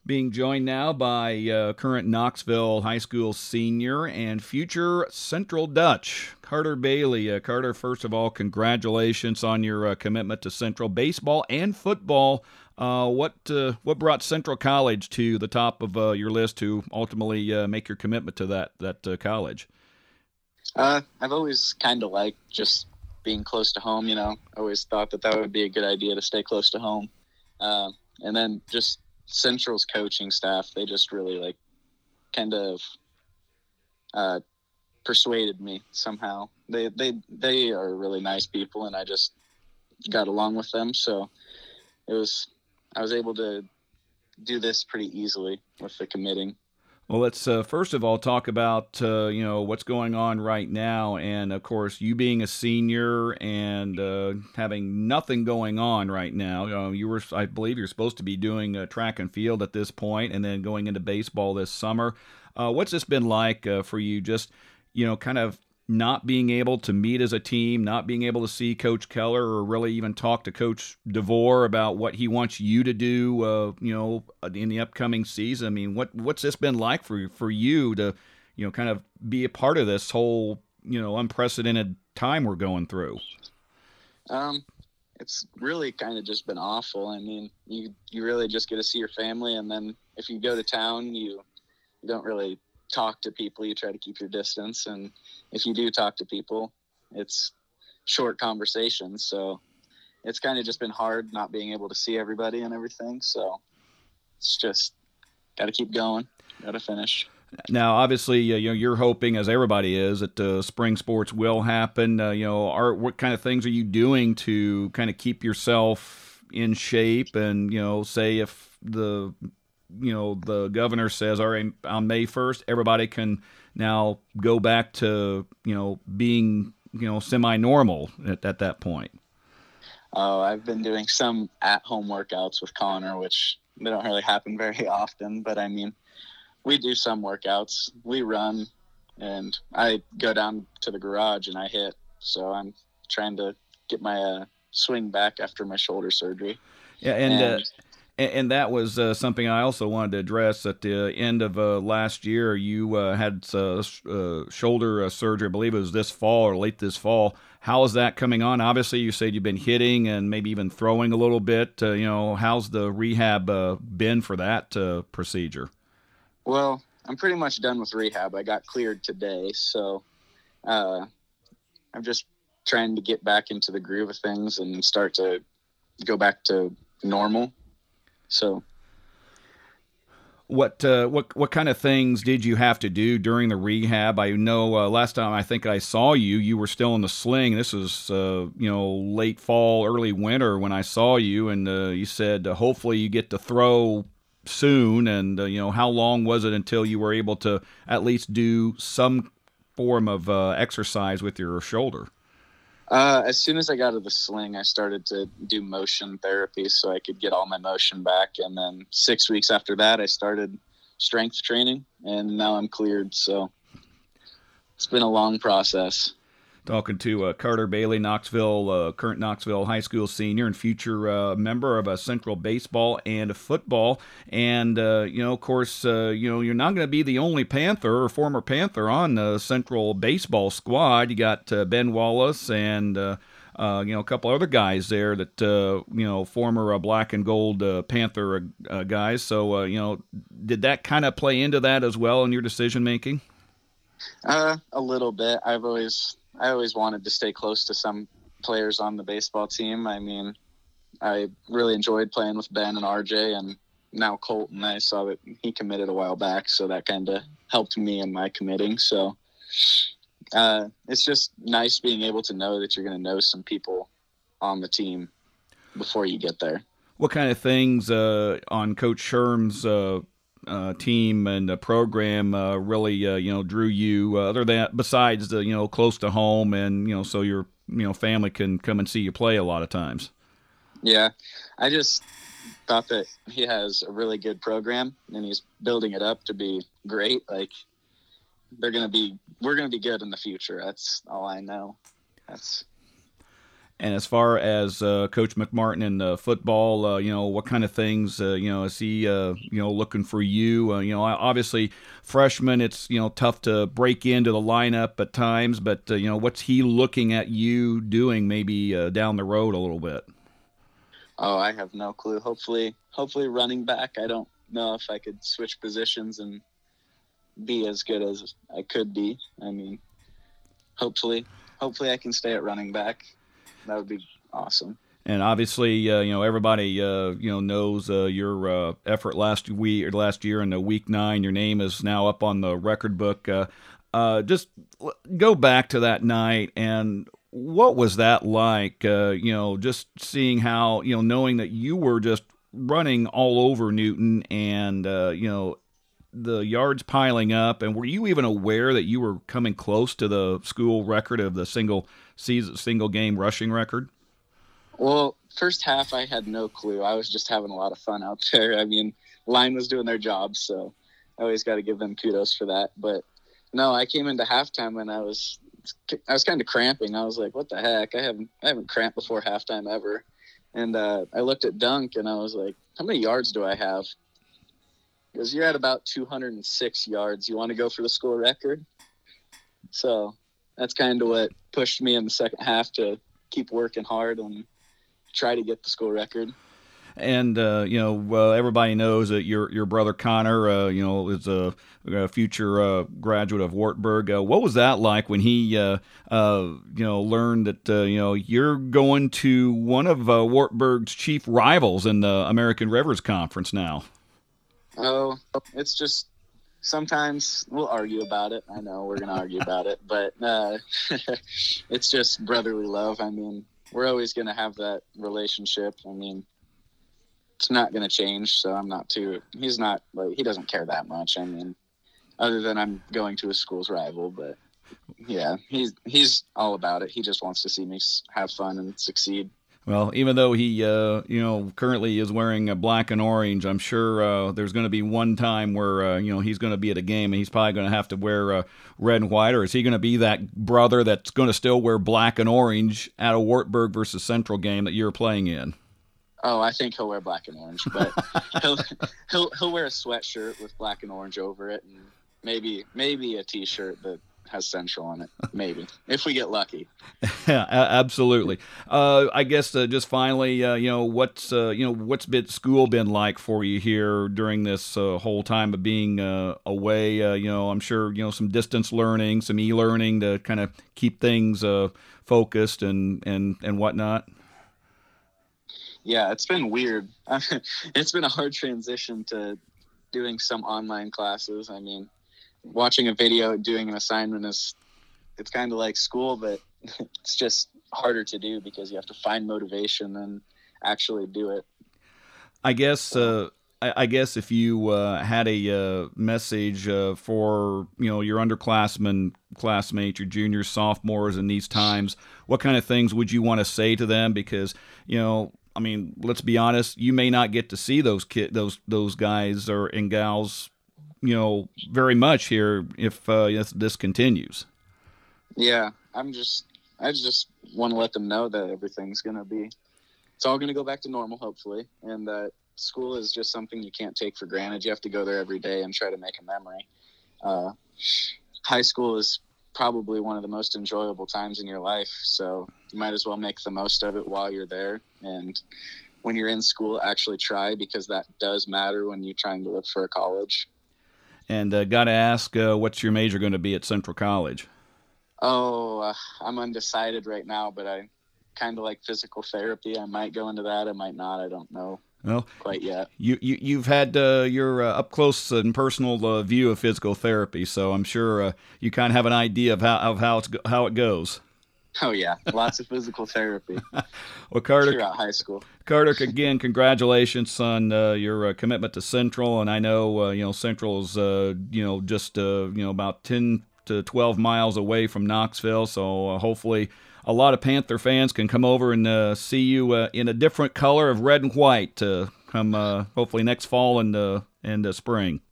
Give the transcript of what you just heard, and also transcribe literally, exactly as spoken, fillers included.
Being joined now by uh, current Knoxville High School senior and future Central Dutch, Carter Bailey. Uh, Carter, first of all, congratulations on your uh, commitment to Central baseball and football. Uh, what uh, what brought Central College to the top of uh, your list to ultimately uh, make your commitment to that that uh, college? Uh, I've always kind of liked just being close to home. You know, I always thought that that would be a good idea to stay close to home, uh, and then just Central's coaching staff, they just really like kind of uh, persuaded me somehow. They they they are really nice people, and I just got along with them. So it was I was able to do this pretty easily with the committing. Well, let's uh, first of all talk about uh, you know what's going on right now, and of course, you being a senior and uh, having nothing going on right now. Uh, you were, I believe, you're supposed to be doing uh, track and field at this point, and then going into baseball this summer. Uh, what's this been like uh, for you? Just you know, kind of not being able to meet as a team, not being able to see Coach Keller or really even talk to Coach DeVore about what he wants you to do, uh, you know, in the upcoming season. I mean, what what's this been like for for you to, you know, kind of be a part of this whole, you know, unprecedented time we're going through? Um, it's really kind of just been awful. I mean, you you really just get to see your family, and then if you go to town, you, you don't really talk to people. You try to keep your distance, and if you do talk to people, it's short conversations. So it's kind of just been hard not being able to see everybody and everything. So it's just got to keep going, got to finish. Now, obviously, uh, you know, you're hoping, as everybody is, that uh, spring sports will happen. Uh, you know, are, what kind of things are you doing to kind of keep yourself in shape? And, you know, say if the you know, the governor says, all right, on May first, everybody can now go back to, you know, being, you know, semi-normal at, at that point. Oh, I've been doing some at-home workouts with Connor, which they don't really happen very often. But, I mean, we do some workouts. We run, and I go down to the garage and I hit. So I'm trying to get my uh, swing back after my shoulder surgery. Yeah, and, and uh, And that was uh, something I also wanted to address. At the end of uh, last year, you uh, had uh, uh, shoulder uh, surgery. I believe it was this fall or late this fall. How is that coming on? Obviously, you said you've been hitting and maybe even throwing a little bit. Uh, you know, how's the rehab uh, been for that uh, procedure? Well, I'm pretty much done with rehab. I got cleared today, so uh, I'm just trying to get back into the groove of things and start to go back to normal. So, what uh, what what kind of things did you have to do during the rehab? I know uh, last time I think I saw you, you were still in the sling. This was uh, you know late fall, early winter when I saw you, and uh, you said uh, hopefully you get to throw soon. And uh, you know, how long was it until you were able to at least do some form of uh, exercise with your shoulder? Uh, as soon as I got out of the sling, I started to do motion therapy so I could get all my motion back. And then six weeks after that, I started strength training, and now I'm cleared. So it's been a long process. Talking to uh, Carter Bailey, Knoxville, uh, current Knoxville High School senior and future uh, member of uh, Central baseball and football. And, uh, you know, of course, uh, you know, you're not going to be the only Panther or former Panther on the Central baseball squad. You got uh, Ben Wallace and, uh, uh, you know, a couple other guys there that, uh, you know, former uh, black and gold uh, Panther uh, guys. So, uh, you know, did that kind of play into that as well in your decision making? Uh, a little bit. I've always... I always wanted to stay close to some players on the baseball team. I mean, I really enjoyed playing with Ben and R J, and now Colton. I saw that he committed a while back, so that kind of helped me in my committing. So uh, it's just nice being able to know that you're going to know some people on the team before you get there. What kind of things uh, on Coach Sherm's uh Uh, team and the program uh, really uh, you know drew you uh, other than besides the you know close to home and you know so your you know family can come and see you play a lot of times? Yeah, I just thought that he has a really good program and he's building it up to be great. Like they're gonna be, we're gonna be good in the future. That's all I know. That's And as far as uh, Coach McMartin in uh, football, uh, you know, what kind of things, uh, you know, is he, uh, you know, looking for you? Uh, you know, obviously, freshman, it's, you know, tough to break into the lineup at times, but, uh, you know, what's he looking at you doing maybe uh, down the road a little bit? Oh, I have no clue. Hopefully, hopefully running back. I don't know if I could switch positions and be as good as I could be. I mean, hopefully, hopefully I can stay at running back. That would be awesome. And obviously, uh, you know, everybody, uh, you know, knows uh, your uh, effort last week or last year in the week nine. Your name is now up on the record book. Uh, uh, just go back to that night, and what was that like? Uh, you know, just seeing how, you know, knowing that you were just running all over Newton, and uh, you know, the yards piling up. And were you even aware that you were coming close to the school record of the single season, single game rushing record? Well, first half, I had no clue. I was just having a lot of fun out there. I mean, line was doing their job, so I always got to give them kudos for that. But no, I came into halftime and I was, I was kind of cramping. I was like, what the heck? I haven't, I haven't cramped before halftime ever. And uh, I looked at Dunk and I was like, how many yards do I have? Because you're at about two hundred six yards. You want to go for the school record? So that's kind of what pushed me in the second half to keep working hard and try to get the school record. And uh, you know, uh, everybody knows that your your brother Connor, uh, you know, is a, a future uh, graduate of Wartburg. Uh, what was that like when he, uh, uh, you know, learned that uh, you know you're going to one of uh, Wartburg's chief rivals in the American Rivers Conference now? Oh, it's just sometimes we'll argue about it. I know we're going to argue about it, but uh, it's just brotherly love. I mean, we're always going to have that relationship. I mean, it's not going to change. So I'm not too, he's not like, he doesn't care that much. I mean, other than I'm going to a school's rival, but yeah, he's, he's all about it. He just wants to see me have fun and succeed. Well, even though he, uh, you know, currently is wearing a black and orange, I'm sure uh, there's going to be one time where, uh, you know, he's going to be at a game and he's probably going to have to wear uh, red and white. Or is he going to be that brother that's going to still wear black and orange at a Wartburg versus Central game that you're playing in? Oh, I think he'll wear black and orange, but he'll he'll he'll wear a sweatshirt with black and orange over it, and maybe maybe a T-shirt that has Central on it, maybe, if we get lucky. Yeah, absolutely. Uh, I guess uh, just finally, uh, you know, what's uh, you know what's been school been like for you here during this uh, whole time of being uh, away? Uh, you know, I'm sure you know some distance learning, some e-learning to kind of keep things uh, focused and and and whatnot. Yeah, it's been weird. It's been a hard transition to doing some online classes. I mean, watching a video and doing an assignment is, it's kind of like school, but it's just harder to do because you have to find motivation and actually do it. I guess, uh, I, I guess if you uh, had a uh, message uh, for, you know, your underclassmen, classmates, your juniors, sophomores in these times, what kind of things would you want to say to them? Because, you know, I mean, let's be honest, you may not get to see those kid, those those guys or and gals, you know, very much here if, uh, if this continues. Yeah, I'm just, I just want to let them know that everything's going to be, it's all going to go back to normal, hopefully, and that school is just something you can't take for granted. You have to go there every day and try to make a memory. Uh, high school is probably one of the most enjoyable times in your life, so you might as well make the most of it while you're there. And when you're in school, actually try, because that does matter when you're trying to look for a college. And uh, got to ask, uh, what's your major going to be at Central College? Oh, uh, I'm undecided right now, but I kind of like physical therapy. I might go into that. I might not. I don't know. Well, quite yet. You, you, you've had uh, your uh, up-close and personal uh, view of physical therapy, so I'm sure uh, you kind of have an idea of how of how, it's, how it goes. Oh, yeah. Lots of physical therapy. Well, Carter, throughout high school. Carter, again, congratulations on uh, your uh, commitment to Central, and I know uh, you know Central's uh, you know just uh, you know about ten to twelve miles away from Knoxville, so uh, hopefully a lot of Panther fans can come over and uh, see you uh, in a different color of red and white uh, come uh, hopefully next fall and uh, and uh, spring.